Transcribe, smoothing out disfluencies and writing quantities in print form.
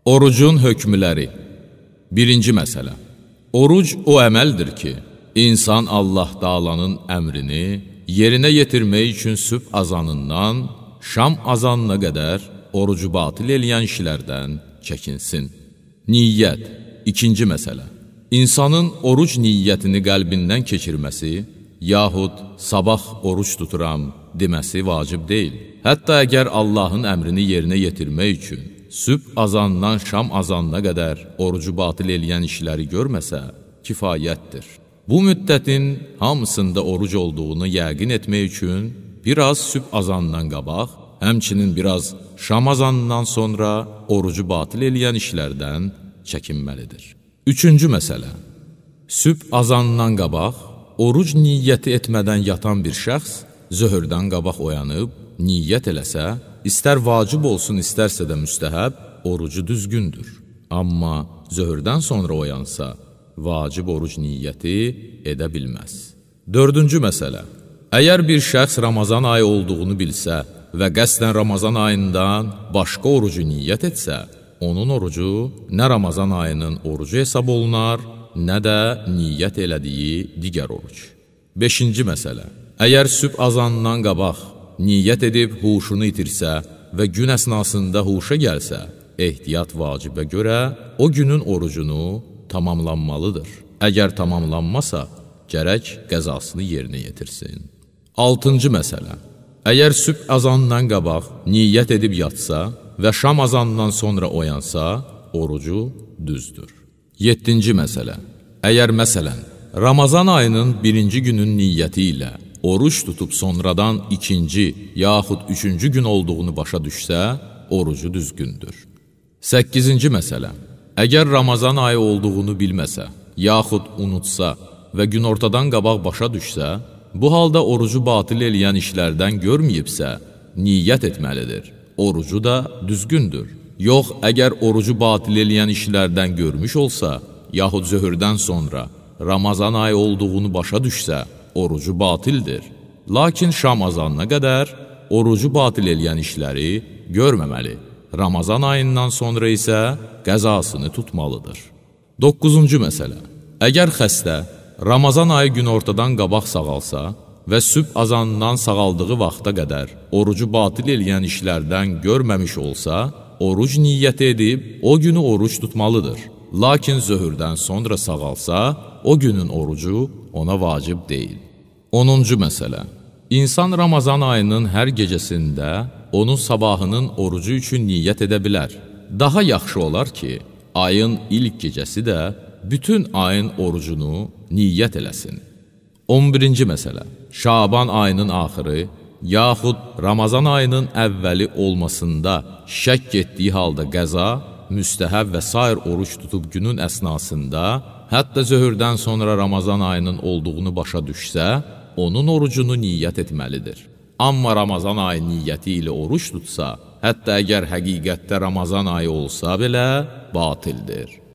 Orucun hökmləri. Birinci məsələ. Oruc o əməldir ki, insan Allah Taalanın əmrini yerinə yetirmək üçün sübh azanından şam azanına qədər orucu batil eləyən işlərdən çəkinsin. Niyyət. İkinci məsələ. İnsanın oruc niyyətini qəlbindən keçirməsi, yaxud sabah oruc tuturam deməsi vacib deyil. Hətta əgər Allahın əmrini yerinə yetirmək üçün sübh azandan şam azanına qədər orucu batil eləyən işləri görməsə, kifayətdir. Bu müddətin hamısında oruc olduğunu yəqin etmək üçün biraz sübh azandan qabaq, həmçinin biraz şam azanından sonra orucu batil eləyən işlərdən çəkinməlidir. Üçüncü məsələ. Sübh azandan qabaq, oruc niyyəti etmədən yatan bir şəxs zöhrdən qabaq oyanıb, niyyət eləsə, istər vacib olsun, istərsə də müstəhəb, orucu düzgündür. Amma zöhrdən sonra oyansa, vacib oruc niyyəti edə bilməz. Dördüncü məsələ. Əgər bir şəxs Ramazan ayı olduğunu bilsə və qəsdən Ramazan ayından başqa orucu niyyət etsə, onun orucu nə Ramazan ayının orucu hesab olunar, nə də niyyət elədiyi digər oruc. Beşinci məsələ. Əgər sübh azanından qabaq niyyət edib huşunu itirsə və gün əsnasında huşa gəlsə, ehtiyat vacibə görə o günün orucunu tamamlanmalıdır. Əgər tamamlanmasa, gərək qəzasını yerinə yetirsin. Altıncı məsələ. Əgər sübh azanından qabaq niyyət edib yatsa və şam azanından sonra oyansa, orucu düzdür. Yeddinci məsələ. Əgər məsələn, Ramazan ayının birinci günün niyyəti ilə oruç tutub sonradan ikinci yaxud üçüncü gün olduğunu başa düşsə, orucu düzgündür. Səkkizinci məsələ. Əgər Ramazan ayı olduğunu bilməsə, yaxud unutsa və günortadan qabaq başa düşsə, bu halda orucu batil eləyən işlərdən görməyibsə, niyyət etməlidir. Orucu da düzgündür. Yox, əgər orucu batil eləyən işlərdən görmüş olsa, yaxud zöhrdən sonra Ramazan ayı olduğunu başa düşsə, orucu batildir. Lakin şam azanına qədər orucu batil eləyən işləri görməməli. Ramazan ayından sonra isə qəzasını tutmalıdır. Doqquzuncu məsələ. Əgər xəstə Ramazan ayı günortadan qabaq sağalsa və sübh azanından sağaldığı vaxta qədər orucu batil eləyən işlərdən görməmiş olsa, oruc niyyət edib o günü oruc tutmalıdır. Lakin zöhrdən sonra sağalsa, o günün orucu ona vacib deyil. 10-cu məsələ. İnsan Ramazan ayının hər gecəsində onun sabahının orucu üçün niyyət edə bilər. Daha yaxşı olar ki, ayın ilk gecəsi də bütün ayın orucunu niyyət eləsin. 11-ci məsələ. Şaban ayının axırı, yaxud Ramazan ayının əvvəli olmasında şəkk etdiyi halda qəza, müstəhəb və sair oruç tutub günün əsnasında, hətta zöhrdən sonra Ramazan ayının olduğunu başa düşsə, onun orucunu niyyət etməlidir. Amma Ramazan ayı niyyəti ilə oruç tutsa, hətta əgər həqiqətdə Ramazan ayı olsa belə, batildir.